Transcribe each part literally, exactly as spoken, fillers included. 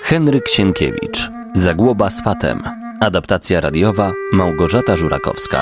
Henryk Sienkiewicz. Zagłoba z fatem. Adaptacja radiowa Małgorzata Żurakowska.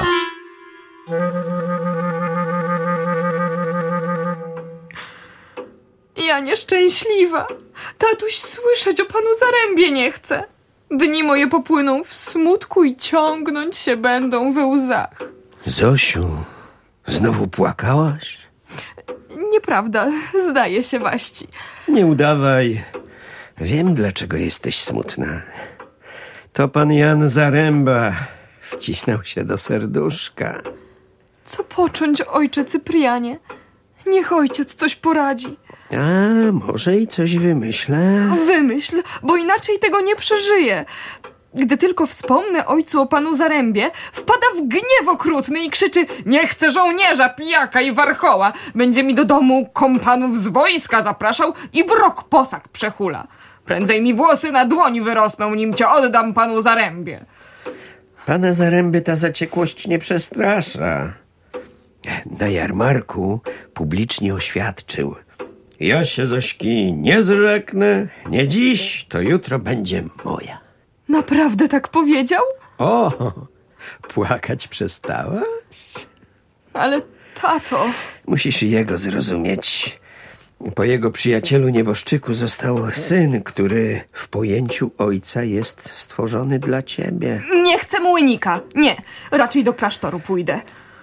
Ja nieszczęśliwa. Tatuś słyszeć o panu Zarębie nie chce. Dni moje popłyną w smutku i ciągnąć się będą we łzach. Zosiu, znowu płakałaś? Nieprawda, zdaje się waści. Nie udawaj. Wiem, dlaczego jesteś smutna. To pan Jan Zaręba wcisnął się do serduszka. Co począć, ojcze Cyprianie? Niech ojciec coś poradzi. A, może i coś wymyślę. Wymyśl, bo inaczej tego nie przeżyję. Gdy tylko wspomnę ojcu o panu Zarębie, wpada w gniew okrutny i krzyczy: nie chcę żołnierza, pijaka i warchoła. Będzie mi do domu kompanów z wojska zapraszał i w rok posag przehula. Prędzej mi włosy na dłoni wyrosną, nim cię oddam panu Zarębie. Pana Zaręby ta zaciekłość nie przestrasza. Na jarmarku publicznie oświadczył: ja się Zośki nie zrzeknę, nie dziś, to jutro będzie moja. Naprawdę tak powiedział? O, płakać przestałaś? Ale tato... Musisz jego zrozumieć. Po jego przyjacielu nieboszczyku został syn, który w pojęciu ojca jest stworzony dla ciebie. Nie chcę młynika. Nie, raczej do klasztoru pójdę.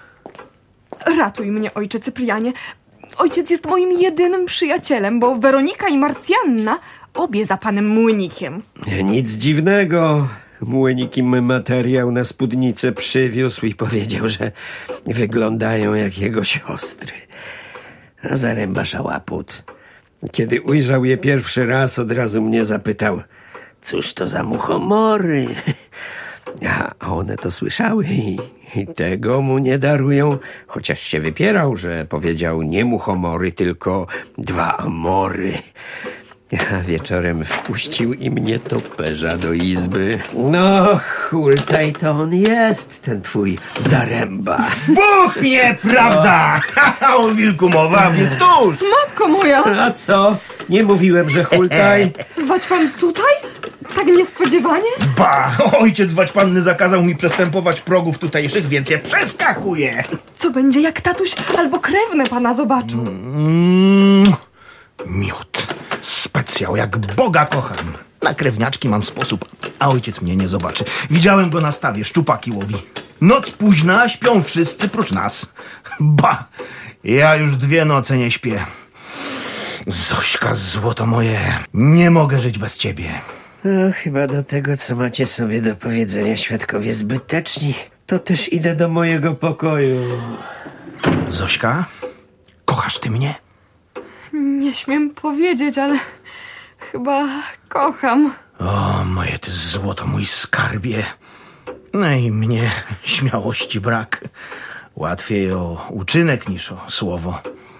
Ratuj mnie, ojcze Cyprianie. Ojciec jest moim jedynym przyjacielem, bo Weronika i Marcjanna obie za panem Młynikiem. Nic dziwnego. Młynik im materiał na spódnicę przywiózł i powiedział, że wyglądają jak jego siostry. A Zaręba szałaput, kiedy ujrzał je pierwszy raz, od razu mnie zapytał: cóż to za muchomory? A one to słyszały i, i tego mu nie darują, chociaż się wypierał, że powiedział nie muchomory, tylko dwa amory. A wieczorem wpuścił i mnie toperza do izby. No, hultaj, to on jest, ten twój Zaręba. Buch, nieprawda! O wilku mowa, wilk tuż! Matko moja! A co? Nie mówiłem, że hultaj? Wać pan tutaj? Tak niespodziewanie? Ba, ojciec waćpanny zakazał mi przestępować progów tutejszych, więc je przeskakuję. Co będzie, jak tatuś albo krewne pana zobaczą? Mm, miód. Specjał, jak Boga kocham. Na krewniaczki mam sposób, a ojciec mnie nie zobaczy. Widziałem go na stawie, szczupaki łowi. Noc późna, śpią wszyscy prócz nas. Ba, ja już dwie noce nie śpię. Zośka, złoto moje, nie mogę żyć bez ciebie. No, chyba do tego, co macie sobie do powiedzenia, świadkowie zbyteczni, to też idę do mojego pokoju. Zośka, kochasz ty mnie? Nie śmiem powiedzieć, ale chyba kocham. O, moje ty złoto, mój skarbie. No i mnie śmiałości brak. Łatwiej o uczynek niż o słowo.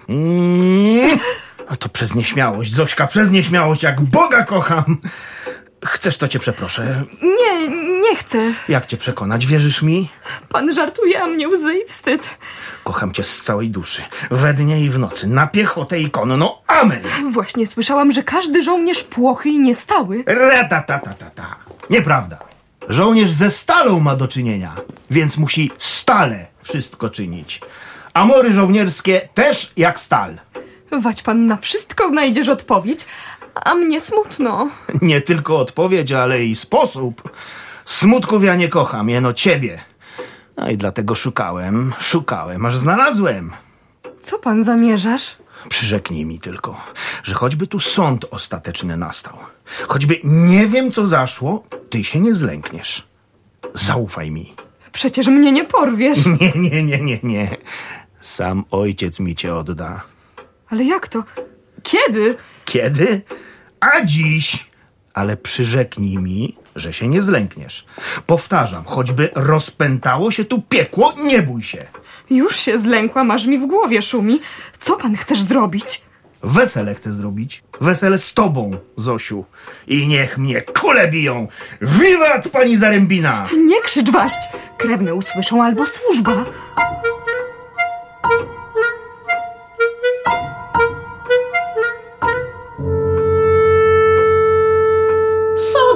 Mm. A to przez nieśmiałość, Zośka, przez nieśmiałość, jak Boga kocham. Chcesz, to cię przeproszę. Nie, nie chcę. Jak cię przekonać, wierzysz mi? Pan żartuje, a mnie łzy i wstyd. Kocham cię z całej duszy, we dnie i w nocy, na piechotę i konno, amen. Właśnie słyszałam, że każdy żołnierz płochy i niestały. Ratatatatata. Nieprawda. Żołnierz ze stalą ma do czynienia, więc musi stale wszystko czynić. Amory żołnierskie też jak stal. Wać pan na wszystko znajdziesz odpowiedź, a mnie smutno. Nie tylko odpowiedź, ale i sposób. Smutków ja nie kocham, jeno ciebie. No i dlatego szukałem, szukałem, aż znalazłem. Co pan zamierzasz? Przyrzeknij mi tylko, że choćby tu sąd ostateczny nastał, choćby nie wiem, co zaszło, ty się nie zlękniesz. Zaufaj mi. Przecież mnie nie porwiesz. Nie, nie, nie, nie, nie. Sam ojciec mi cię odda. Ale jak to? Kiedy? Kiedy? A dziś. Ale przyrzeknij mi, że się nie zlękniesz. Powtarzam, choćby rozpętało się tu piekło, nie bój się. Już się zlękłam, aż mi w głowie szumi. Co pan chcesz zrobić? Wesele chcę zrobić. Wesele z tobą, Zosiu. I niech mnie kule biją. Wiwat, pani Zarębina! Nie krzycz waść. Krewne usłyszą albo służba.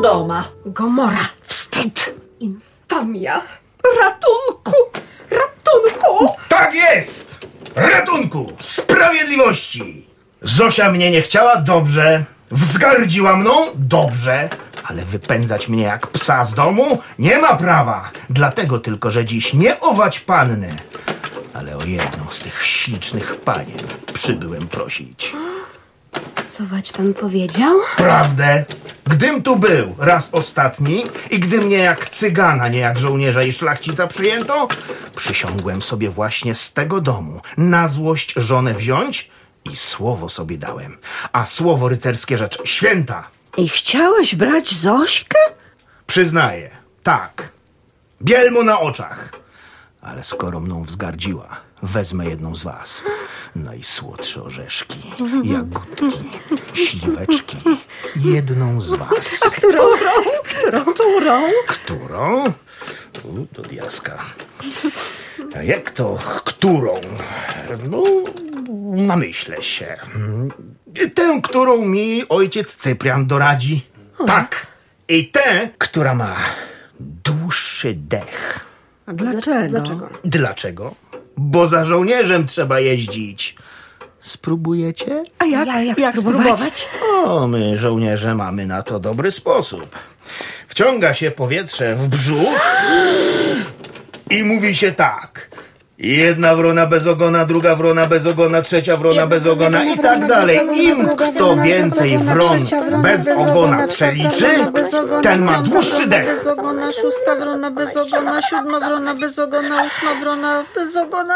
Sodoma. Gomora. Wstyd. Infamia. Ratunku. Ratunku! Tak jest! Ratunku! Sprawiedliwości! Zosia mnie nie chciała? Dobrze. Wzgardziła mną? Dobrze. Ale wypędzać mnie jak psa z domu? Nie ma prawa. Dlatego tylko, że dziś nie ować panny, ale o jedną z tych ślicznych panien przybyłem prosić. Co wać pan powiedział? Prawdę. Gdym tu był raz ostatni i gdy mnie jak cygana, nie jak żołnierza i szlachcica przyjęto, przysiągłem sobie właśnie z tego domu na złość żonę wziąć i słowo sobie dałem. A słowo rycerskie rzecz święta. I chciałeś brać Zośkę? Przyznaję, tak. Biel mu na oczach. Ale skoro mną wzgardziła, wezmę jedną z was. Najsłodsze orzeszki, jagódki, śliweczki. Jedną z was. A którą? Którą? Którą? Którą? U, do diaska. A jak to którą? No, namyślę się. Tę, którą mi ojciec Cyprian doradzi. O. Tak. I tę, która ma dłuższy dech. A dlaczego? Dlaczego? Dlaczego? Bo za żołnierzem trzeba jeździć. Spróbujecie? A jak, Ja, jak jak spróbować? spróbować? O, my żołnierze mamy na to dobry sposób. Wciąga się powietrze w brzuch i mówi się tak. Jedna wrona bez ogona, druga wrona bez ogona, trzecia wrona bez ogona i tak dalej. Im kto więcej wron bez ogona przeliczy, ten ma dłuższy dech. Bez ogona, szósta wrona bez ogona, siódma wrona bez ogona, ósma wrona bez ogona.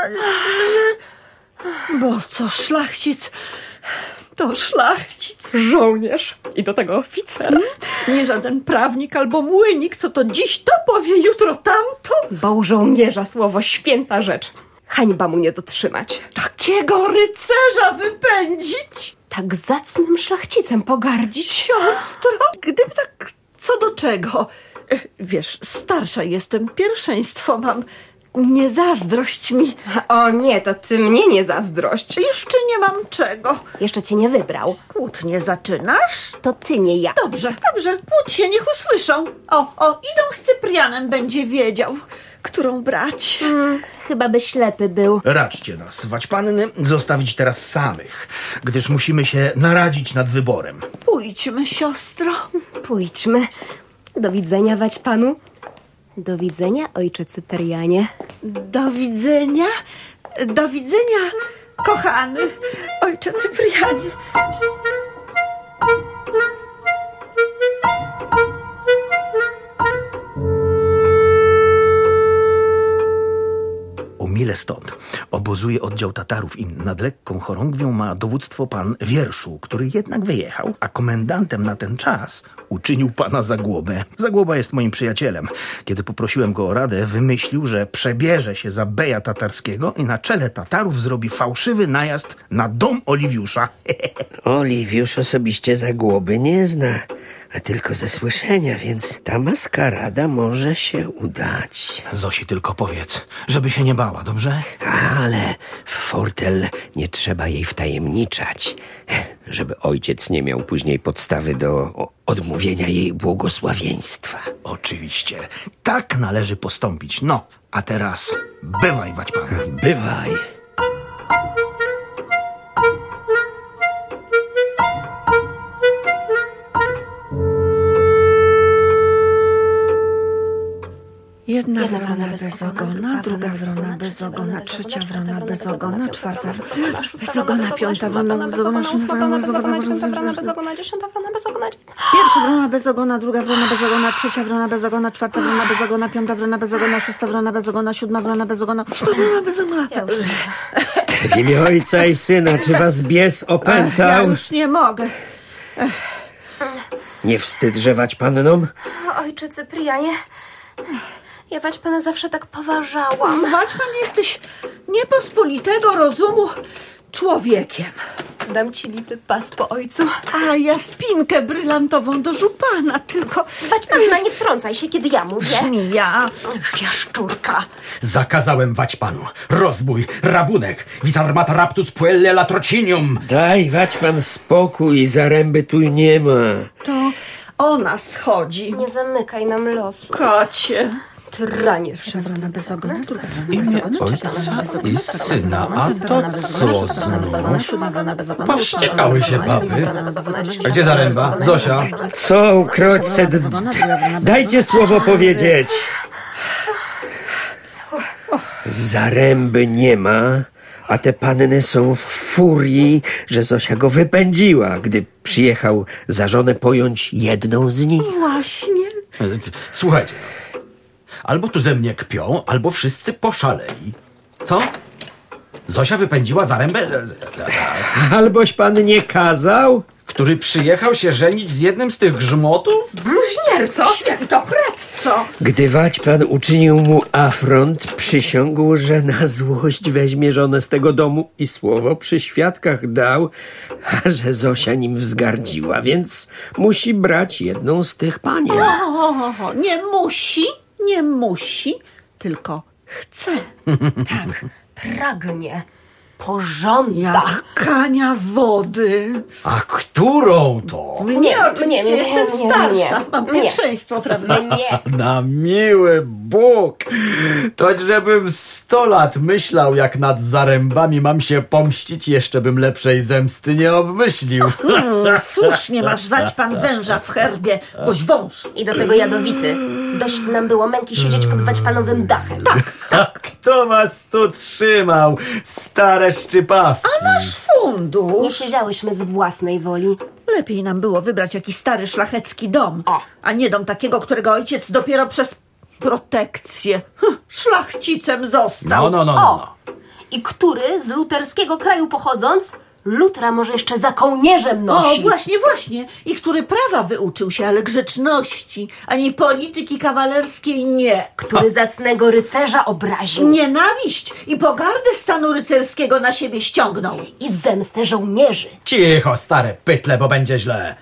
Bo co szlachcic, to szlachcic. Żołnierz. I do tego oficer. Nie żaden prawnik albo młynik, co to dziś to powie, jutro tamto. Bo u żołnierza słowo święta rzecz. Hańba mu nie dotrzymać. Takiego rycerza wypędzić? Tak zacnym szlachcicem pogardzić? Siostro, gdyby tak co do czego. Wiesz, starsza jestem, pierwszeństwo mam. Nie zazdrość mi. O nie, to ty mnie nie zazdrość. Jeszcze nie mam czego. Jeszcze cię nie wybrał. Kłótnie zaczynasz? To ty, nie ja. Dobrze, dobrze, kłóć się, niech usłyszą. O, o, idą z Cyprianem, będzie wiedział, którą brać. Hmm, chyba by ślepy był. Raczcie nas, waćpanny, zostawić teraz samych, gdyż musimy się naradzić nad wyborem. Pójdźmy, siostro. Pójdźmy. Do widzenia, wać panu. Do widzenia, ojcze Cyprianie. Do widzenia, do widzenia, kochany ojcze Cyprianie. O mile stąd obozuje oddział Tatarów i nad lekką chorągwią ma dowództwo pan Wierszu, który jednak wyjechał, a komendantem na ten czas uczynił pana Zagłobę. Zagłoba jest moim przyjacielem. Kiedy poprosiłem go o radę, wymyślił, że przebierze się za beja tatarskiego i na czele Tatarów zrobi fałszywy najazd na dom Oliwiusza. Oliwiusz osobiście Zagłoby nie zna, a tylko ze słyszenia, więc ta maskarada może się udać. Zosi tylko powiedz, żeby się nie bała, dobrze? Ale w fortel nie trzeba jej wtajemniczać, żeby ojciec nie miał później podstawy do odmówienia jej błogosławieństwa. Oczywiście. Tak należy postąpić. No, a teraz bywaj, waćpan. Bywaj. Jedna wrona bez ogona, druga wrona bez ogona, trzecia wrona bez ogona, czwarta bez ogona, piąta wrona bez ogona, szósta wrona bez ogona, dziesiąta wrona bez ogona. pierwsza wrona bez ogona, druga wrona bez ogona, trzecia wrona bez ogona, czwarta wrona bez ogona, piąta wrona bez ogona, szósta wrona bez ogona, siódma wrona bez ogona, ósma wrona bez ogona. W imię ojca i syna, czy was bies opętał? Ja już nie mogę. Nie wstyd żewać pannom? Ojcze Cyprianie, ja wać pana zawsze tak poważałam. Waćpan, jesteś niepospolitego rozumu człowiekiem. Dam ci lity pas po ojcu. A ja spinkę brylantową do żupana, tylko... Wać panna, nie wtrącaj się, kiedy ja mówię. Żmija. Jaszczurka. Zakazałem wać panu. Rozbój, rabunek, vis armata raptus puelle latrocinium. Daj, wać pan spokój, Zaręby tu nie ma. To o nas chodzi. Nie zamykaj nam losu. Kocie. Tranie. Pierwsza wrona bez ogona, druga wrona bez Imię ogona, ojca trzecia wrona bez ogona, i syna, a to co siódma wrona bez ogona, Powściekały się baby. A gdzie Zaręba? Zosia? Co ukroćce? d- Dajcie słowo powiedzieć. Zaręby nie ma, a te panny są w furii, że Zosia go wypędziła, gdy przyjechał za żonę pojąć jedną z nich. Właśnie. Słuchajcie, albo tu ze mnie kpią, albo wszyscy poszaleli. Co? Zosia wypędziła Zarębę, Alboś pan nie kazał? który przyjechał się żenić z jednym z tych grzmotów? Bluźnierco. Świętokradco. Gdy Waćpan uczynił mu afront, przysiągł, że na złość weźmie żonę z tego domu i słowo przy świadkach dał, a że Zosia nim wzgardziła, więc musi brać jedną z tych panien. O, o, o, nie musi, nie musi, tylko chce. Tak, pragnie. Pożąda. Jak kania wody. A którą to? Mnie oczywiście, mnie, jestem mnie, starsza, mnie, mam mnie. pierwszeństwo, prawda? Nie. Na miły Bóg! To żebym sto lat myślał, jak nad Zarębami mam się pomścić, jeszcze bym lepszej zemsty nie obmyślił. Hmm, słusznie masz wać pan węża w herbie, boś wąż. I do tego jadowity. Dość nam było męki siedzieć pod waćpanowym dachem. A kto was tu trzymał, stare szczypawki? A nasz Nie fundusz. siedziałyśmy z własnej woli. Lepiej nam było wybrać jakiś stary, szlachecki dom, O. a nie dom takiego, którego ojciec dopiero przez protekcję hm, szlachcicem został. No, no, no, no. O! I który z luterskiego kraju pochodząc, Lutra może jeszcze za kołnierzem O, nosi. właśnie, właśnie. I który prawa wyuczył się, ale grzeczności, ani polityki kawalerskiej nie. Który zacnego rycerza obraził. Nienawiść i pogardę stanu rycerskiego na siebie ściągnął. I zemstę żołnierzy. Cicho, stare pytle, bo będzie źle.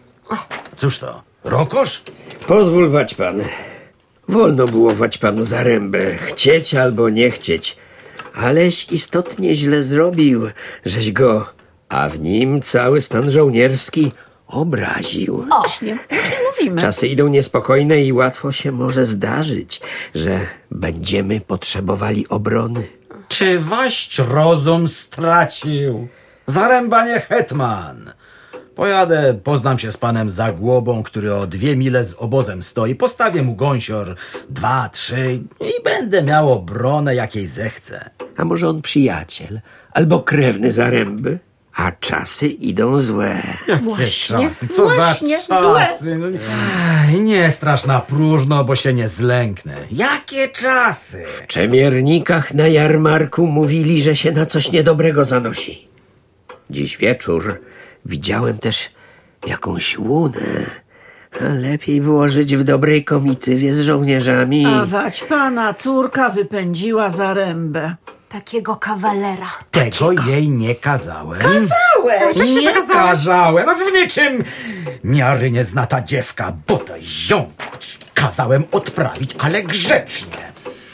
Cóż to, rokosz? Pozwól, Waćpan. Wolno było Waćpanu Zarębę chcieć albo nie chcieć, aleś istotnie źle zrobił, żeś go, a w nim cały stan żołnierski, obraził. Właśnie, właśnie mówimy. Czasy idą niespokojne i łatwo się może zdarzyć, że będziemy potrzebowali obrony. Czy waść rozum stracił? Zaręba nie hetman. Pojadę, poznam się z panem Zagłobą, który o dwie mile z obozem stoi. Postawię mu gąsior, dwa, trzy i będę miał obronę, jakiej zechcę. A może on przyjaciel albo krewny Zaręby? A czasy idą złe. Właśnie, czasy, co właśnie, za czasy. No, nie, Ej, nie strasz na próżno, bo się nie zlęknę. Jakie czasy? W Czemiernikach na jarmarku mówili, że się na coś niedobrego zanosi. Dziś wieczór widziałem też jakąś łunę. A lepiej było żyć w dobrej komitywie z żołnierzami. A wać pana córka wypędziła Zarębę. Takiego kawalera. Tego jej nie kazałem. Kazałeś! Nie kazałem, no w niczym miary nie zna ta dziewka, bo to jąkać. Kazałem odprawić, ale grzecznie.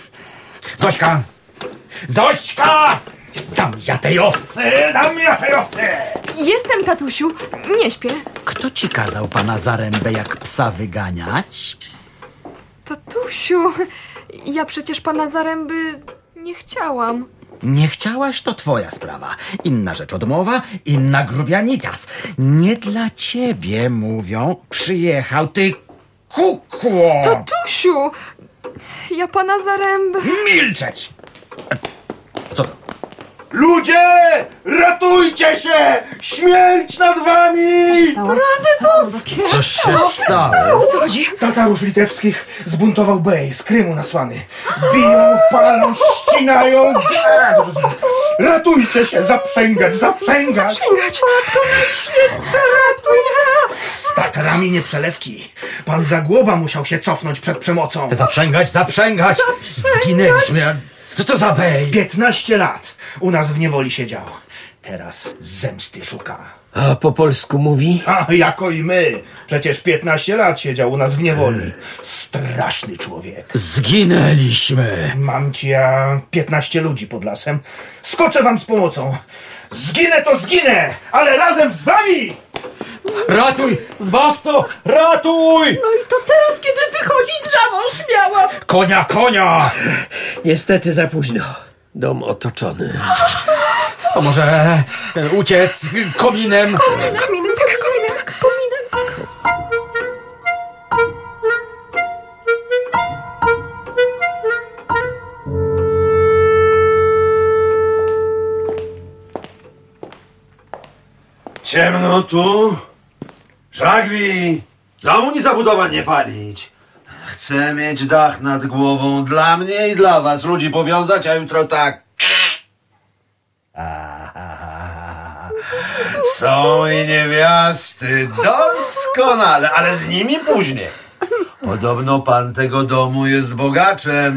Zośka! Zośka! Dam ja tej owcy! Dam ja tej owcy! Jestem, tatusiu. Nie śpię. Kto ci kazał pana Zarębę jak psa wyganiać? Tatusiu, ja przecież pana Zaręby nie chciałam. Nie chciałaś, to twoja sprawa. Inna rzecz odmowa, inna grubianitas. Nie dla ciebie, mówią, przyjechał ty kukło. Tatusiu, ja pana Zaręby... Milczeć! Co to? Ludzie! Ratujcie się! Śmierć nad wami! Co się stało? Coś się stało? Co chodzi? Tatarów litewskich zbuntował bej z Krymu nasłany. Biją, palą, ścinają. Ratujcie się! Zaprzęgać, zaprzęgać! Zaprzęgać! Ratuj nas! Z Tatarami nie przelewki. Pan Zagłoba musiał się cofnąć przed przemocą. Zaprzęgać, zaprzęgać! Zginęliśmy. a Co to za bej? Piętnaście lat u nas w niewoli siedział. Teraz zemsty szuka. A po polsku mówi? A jako i my. Przecież piętnaście lat siedział u nas w niewoli. Straszny człowiek. Zginęliśmy. Mam ci ja piętnaście ludzi pod lasem. Skoczę wam z pomocą. Zginę to zginę, ale razem z wami! Ratuj! Zbawco! Ratuj! No i to teraz, kiedy wychodzić za mąż miałam. Konia, konia! Niestety za późno. Dom otoczony. To może uciec kominem? Kominem, kominem, tak, kominem, kominem. Ciemno tu. Żagwi, domu ni zabudowa nie palić. Chcę mieć dach nad głową dla mnie i dla was. Ludzi powiązać, a jutro tak. Aha. Są i niewiasty. Doskonale, ale z nimi później. Podobno pan tego domu jest bogaczem.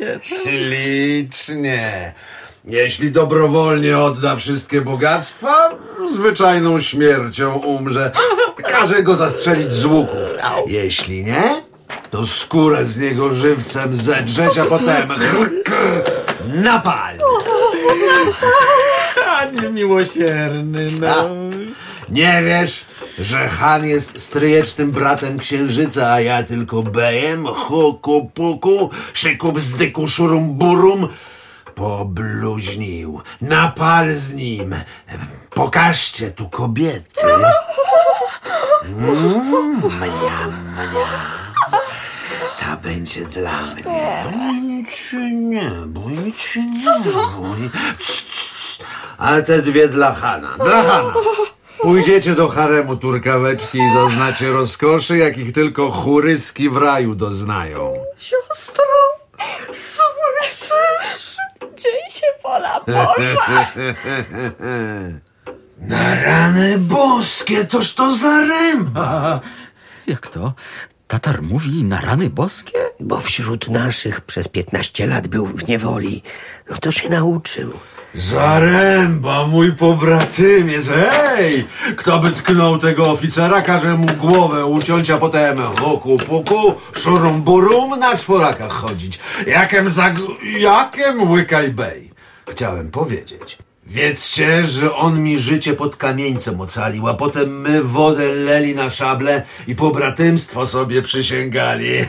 Ślicznie. Jeśli dobrowolnie odda wszystkie bogactwa, zwyczajną śmiercią umrze. Każe go zastrzelić z łuków. Jeśli nie, to skórę z niego żywcem zedrzeć, a potem napal. Panie miłosierny, no. A, nie wiesz, że Han jest stryjecznym bratem księżyca, a ja tylko bejem? Huku puku, szyku bzdyku szurum burum. Pobluźnił. Napal z nim. Pokażcie tu kobiety. Mm, mnia, mnia. Ta będzie dla mnie. Bój się nie, bój się nie. Bój. Cs, cs. A te dwie dla Hana. Dla Hana. Pójdziecie do haremu turkaweczki i zaznacie rozkoszy, jakich tylko churyski w raju doznają. Siostro, słyszysz? Dzień się pola Boża. Na rany boskie, toż to Zaremba. Jak to? Tatar mówi na rany boskie? Bo wśród naszych przez piętnaście lat był w niewoli. No to się nauczył. Zaremba, mój pobratymiec, hej! Kto by tknął tego oficera, każe mu głowę uciąć, a potem huku puku, szurum burum na czworakach chodzić. Jakem zag... Jakem łykaj bej. Chciałem powiedzieć. Wiedzcie, że on mi życie pod kamieńcem ocalił, a potem my wodę leli na szable i pobratymstwo sobie przysięgali.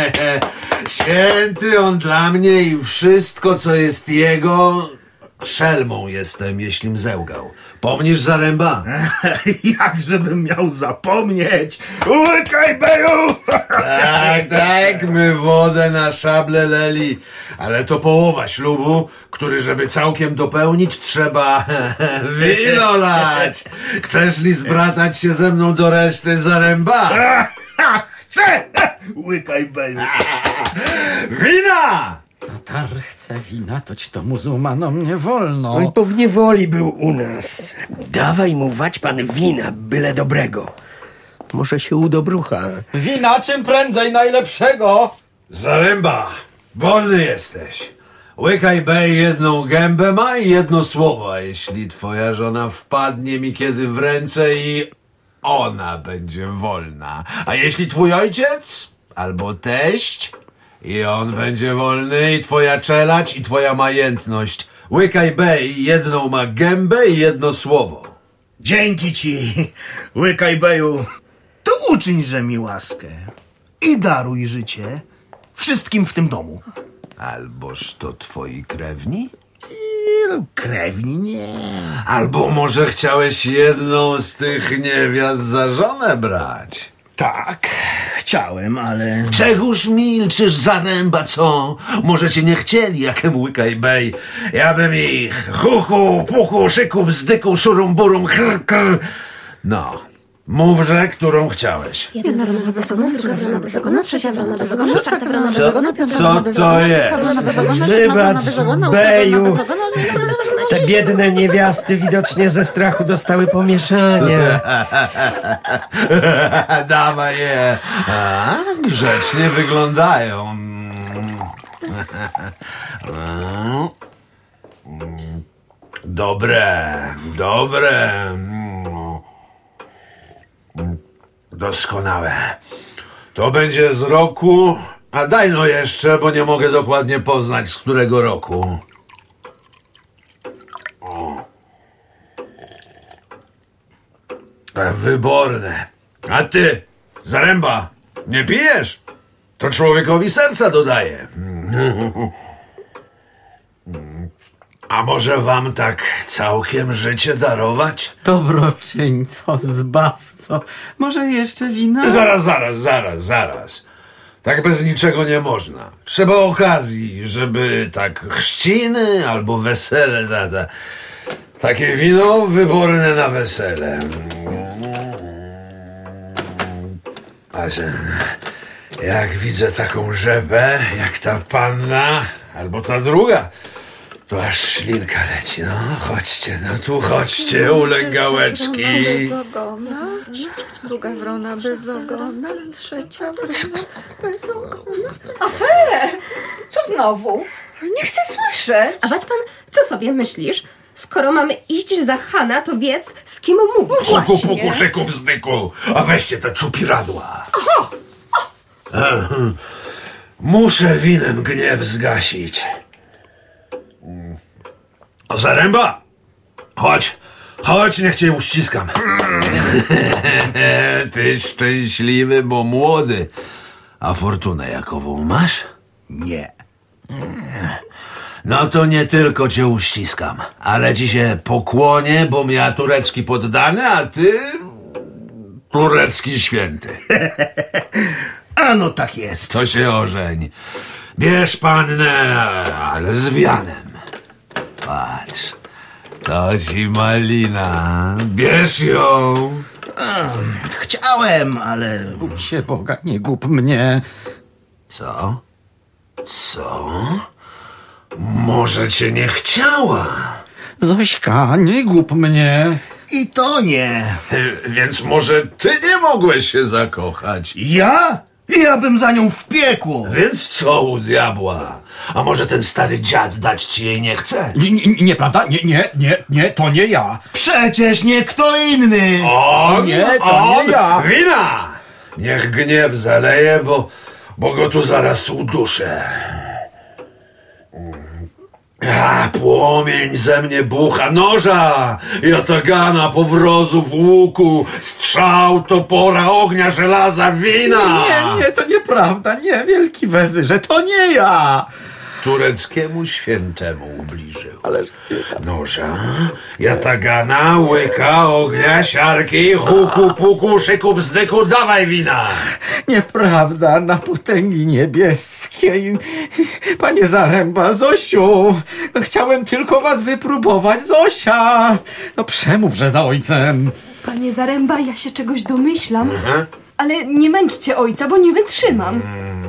Święty on dla mnie i wszystko, co jest jego... Szelmą jestem, jeślim zełgał. Pomnisz Zaremba? Jakżebym miał zapomnieć! Łykaj, beju! Tak, tak, my wodę na szable leli. Ale to połowa ślubu, który, żeby całkiem dopełnić, trzeba wino lać. Chcesz li zbratać się ze mną do reszty, Zaremba? Chcę! Łykaj, beju! Wina! Tatar chce wina, toć to muzułmanom nie wolno. On po w niewoli był u nas. Dawaj mu wać pan wina, byle dobrego. Może się udobrucha. Wina czym prędzej najlepszego. Zaremba, wolny jesteś. Łykaj bej jedną gębę ma i jedno słowo, a jeśli twoja żona wpadnie mi kiedy w ręce i ona będzie wolna. A jeśli twój ojciec albo teść i on będzie wolny i twoja czelać i twoja majętność. Łykaj bej jedną ma gębę i jedno słowo. Dzięki ci, łykaj, beju. To uczyńże mi łaskę i daruj życie wszystkim w tym domu. Alboż to twoi krewni? Krewni nie. Albo może chciałeś jedną z tych niewiast za żonę brać? Tak, chciałem, ale... Czegóż milczysz, Zaremba, co? Może cię nie chcieli, jakem łykaj bej. Ja bym ich huku, puku, szyku, bzdyku, szurum, burum, chr, chr. No, mówże, którą chciałeś. Jedna wrona bez ogona, druga wrona bez ogona, trzecia wrona bez ogona, czwarta wrona bez ogona, piąta Co wrona bez to ogona, jest? szósta wrona bez ogona, Wybacz, siódma wrona bez ogona, ósma Beju. wrona bez ogona, dziewiąta wrona bez ogona, Te biedne niewiasty widocznie ze strachu dostały pomieszanie. Dawaj je. A, grzecznie wyglądają. Dobre, dobre. Doskonałe. To będzie z roku... A daj no jeszcze, bo nie mogę dokładnie poznać, z którego roku. O. Wyborne. A ty, Zaręba, nie pijesz? To człowiekowi serca dodaje. A może wam tak całkiem życie darować? Dobroczyńco, zbawco, może jeszcze wina? Zaraz, zaraz, zaraz, zaraz. Tak bez niczego nie można. Trzeba okazji, żeby tak chrzciny albo wesele, ta, ta, takie wino wyborne na wesele. A że jak widzę taką rzepę, jak ta panna, albo ta druga, to aż ślinka leci. No, chodźcie, no tu chodźcie, ulęgałeczki. Bez ogona, druga wrona bez ogona, trzecia wrona bez ogona. Afe! Co znowu? Nie chcę słyszeć. A wać pan, co sobie myślisz? Skoro mamy iść za Hana, to wiedz, z kim mówisz. Puku, puku, szyku, bzdyku, a weźcie te czupiradła. Muszę winem gniew zgasić. Zaręba, chodź, chodź, niech cię uściskam. Ty szczęśliwy, bo młody. A fortunę jakową masz? Nie. No to nie tylko cię uściskam, ale ci się pokłonię, bo ja turecki poddany, a ty turecki święty. A no tak jest. To się ożeń. Bierz pannę, ale z wianem. Patrz, to ci malina. Bierz ją. Chciałem, ale... Bój się Boga, nie gub mnie. Co? Co? Może cię nie chciała? Zośka, nie gub mnie. I to nie. Więc może ty nie mogłeś się zakochać? Ja? Ja bym za nią w piekło. Więc co u diabła? A może ten stary dziad dać ci jej nie chce? Nie, nie, nieprawda? Nie, nie, nie, nie, to nie ja. Przecież nie kto inny. On, Nie, to on, nie ja. Wina! Niech gniew zaleje, bo, bo go tu zaraz uduszę. A, płomień ze mnie bucha, noża, jatagana, powrozów, łuku, strzał, topora, ognia, żelaza, wina! Nie, nie, to nieprawda, nie, wielki wezyrze, to nie ja. Tureckiemu świętemu ubliżył. Noża, jatagana, łyka, ognia, siarki, huku, puku, szyku, bzdyku, dawaj wina! Nieprawda, na potęgi niebieskiej. Panie Zaręba, Zosiu, no chciałem tylko was wypróbować, Zosia. No przemówże za ojcem. Panie Zaręba, ja się czegoś domyślam, Mhm. ale nie męczcie ojca, bo nie wytrzymam.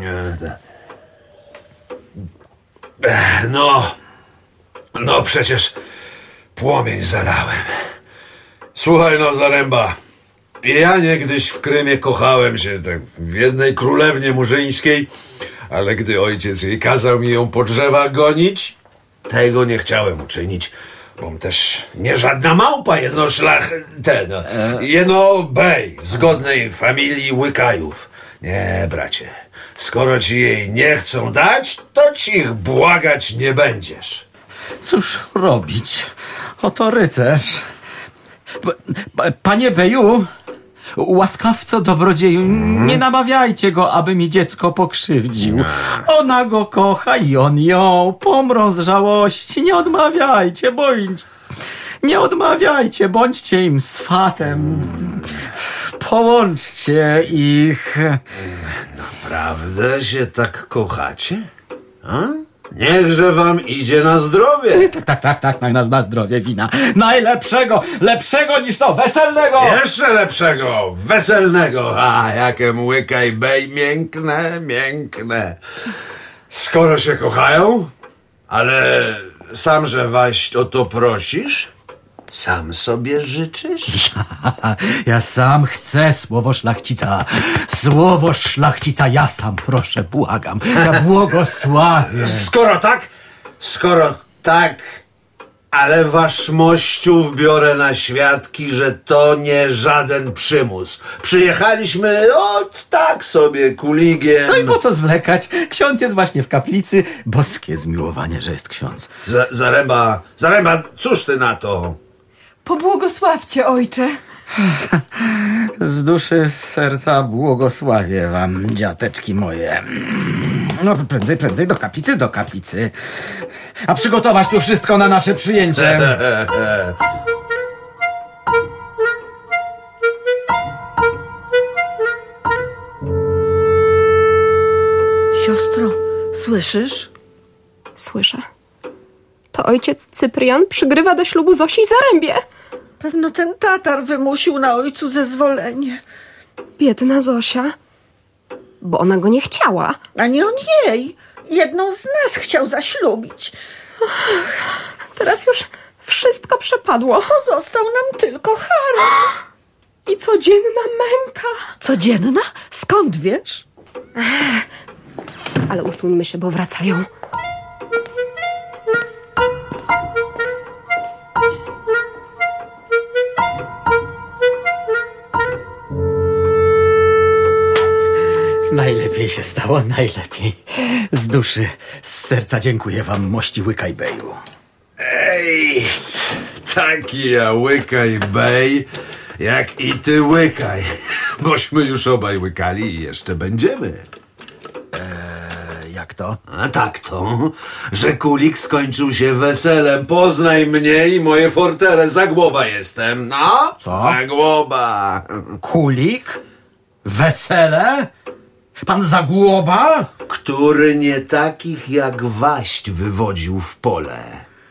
No, no przecież płomień zalałem. Słuchaj no, Zaręba, ja niegdyś w Krymie kochałem się tak w jednej królewnie murzyńskiej, ale gdy ojciec jej kazał mi ją po drzewach gonić, tego nie chciałem uczynić, bom też nie żadna małpa, jedno szlach, ten, no, jedno bej z godnej familii Łykajów. Nie, bracie, skoro ci jej nie chcą dać, to ci ich błagać nie będziesz. Cóż robić? Oto rycerz. P- p- Panie Beju, łaskawco dobrodzieju, nie namawiajcie go, aby mi dziecko pokrzywdził. Ona go kocha i on ją. Pomrą z żałości. Nie odmawiajcie, bądź... Nie odmawiajcie, bądźcie im swatem. Połączcie ich. Naprawdę się tak kochacie? A? Niechże wam idzie na zdrowie. Tak, tak, tak, tak, na, na zdrowie wina. Najlepszego, lepszego niż to, weselnego! Jeszcze lepszego, weselnego. A, jakie łykaj bej, miękne, miękne. Skoro się kochają, ale samże waś o to prosisz? Sam sobie życzysz? Ja sam chcę słowo szlachcica. Słowo szlachcica, ja sam proszę, błagam. Ja błogosławię. Skoro tak, skoro tak, ale wasz mościów biorę na świadki, że to nie żaden przymus. Przyjechaliśmy od tak sobie kuligiem. No i po co zwlekać? Ksiądz jest właśnie w kaplicy. Boskie zmiłowanie, że jest ksiądz. Z- Zaręba, Zaręba, cóż ty na to? Pobłogosławcie, ojcze. Z duszy, z serca błogosławię wam, dziateczki moje. No prędzej, prędzej do kaplicy, do kaplicy. A przygotować tu wszystko na nasze przyjęcie. Siostro, słyszysz? Słyszę. To ojciec Cyprian przygrywa do ślubu Zosi Zarębie. Pewno ten Tatar wymusił na ojcu zezwolenie. Biedna Zosia. Bo ona go nie chciała. A nie on jej. Jedną z nas chciał zaślubić. Teraz już wszystko przepadło. Pozostał nam tylko harem. I codzienna męka. Codzienna? Skąd wiesz? Ale usuńmy się, bo wracają. Najlepiej się stało, najlepiej. Z duszy, z serca dziękuję wam, mości Łykaj Beju. Ej, taki ja łykaj bej, jak i ty łykaj. Bośmy już obaj łykali i jeszcze będziemy. Eee, jak to? A tak to, że kulik skończył się weselem. Poznaj mnie i moje fortele. Zagłoba jestem. No? Co? Zagłoba. Kulik? Wesele? Pan Zagłoba? Który nie takich jak waść wywodził w pole.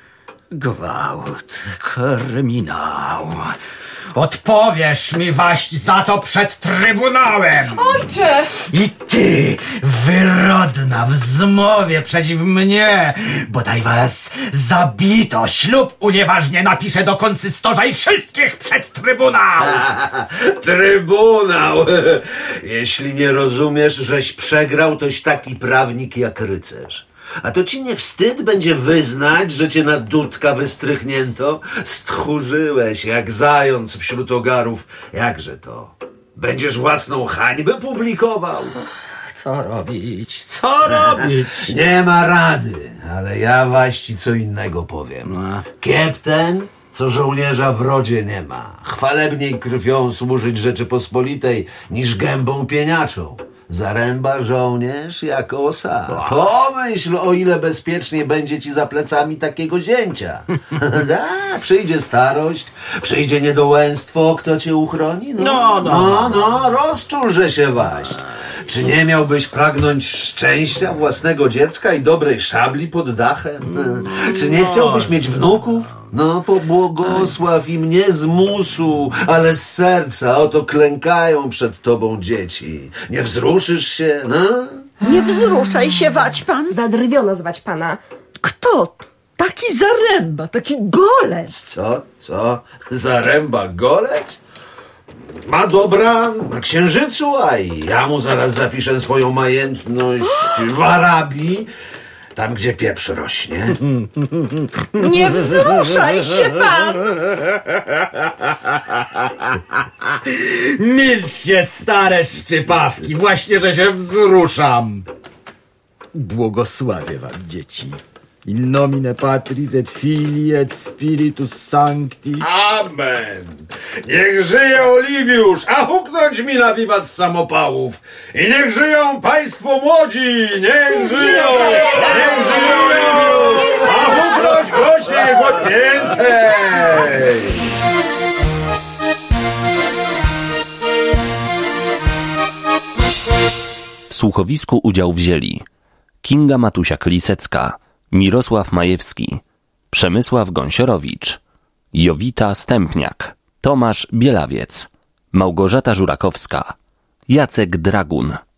Gwałt, kryminał. Odpowiesz mi, waść, za to przed trybunałem! Ojcze! I ty, wyrodna, w zmowie przeciw mnie! Bodaj was zabito! Ślub unieważnie napiszę do konsystorza i wszystkich przed trybunał! Trybunał! Jeśli nie rozumiesz, żeś przegrał, toś taki prawnik jak rycerz. A to ci nie wstyd będzie wyznać, że cię na dudka wystrychnięto? Stchórzyłeś jak zając wśród ogarów. Jakże to? Będziesz własną hańbę publikował? Co robić? Co robić? Nie ma rady, ale ja waści co innego powiem. No. Kiepten, co żołnierza w rodzie nie ma. Chwalebniej krwią służyć Rzeczypospolitej niż gębą pieniaczą. Zaręba żołnierz jak osa. Pomyśl, o ile bezpiecznie będzie ci za plecami takiego zięcia. Da, przyjdzie starość, przyjdzie niedołęstwo, kto cię uchroni? No, no. No, no, rozczulże się waść. Czy nie miałbyś pragnąć szczęścia własnego dziecka i dobrej szabli pod dachem? Czy nie chciałbyś mieć wnuków? No, pobłogosław im nie z musu, ale z serca. Oto klękają przed tobą dzieci. Nie wzruszysz się, no? Nie wzruszaj się, Waćpan. Zadrwiono zwać pana. Kto? Taki Zaręba, taki golec. Co? Co? Zaręba golec? Ma dobra na księżycu, a i ja mu zaraz zapiszę swoją majętność w Arabii, tam gdzie pieprz rośnie. Nie wzruszaj się pan. Milczcie, stare szczypawki, właśnie, że się wzruszam. Błogosławię wam, dzieci. In nomine Patris et Filii et Spiritus Sancti. Amen! Niech żyje Oliwiusz, a huknąć mi na wiwat z samopałów. I niech żyją państwo młodzi! Niech żyją! Niech żyje Oliwiusz! A huknąć głośniej, choć więcej! W słuchowisku udział wzięli Kinga Matusiak-Lisecka, Mirosław Majewski, Przemysław Gąsiorowicz, Jowita Stępniak, Tomasz Bielawiec, Małgorzata Żurakowska, Jacek Dragun.